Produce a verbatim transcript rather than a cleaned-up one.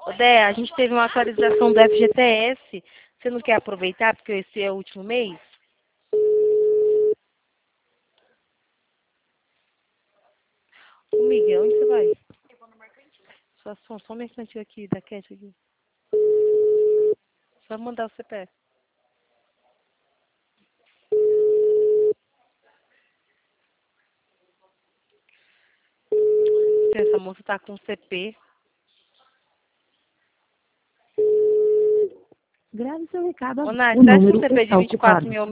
Ô, Dé, a gente teve uma atualização do F G T S. Você não quer aproveitar, porque esse é o último mês? Ô, Miguel, onde você vai? Só, só, só um mercantil aqui, da Cat aqui. Só mandar o C P F. Essa moça tá com C P. Grave seu recado. Ô, Nath, O você acha que um número C P de está vinte e quatro ocupado. mil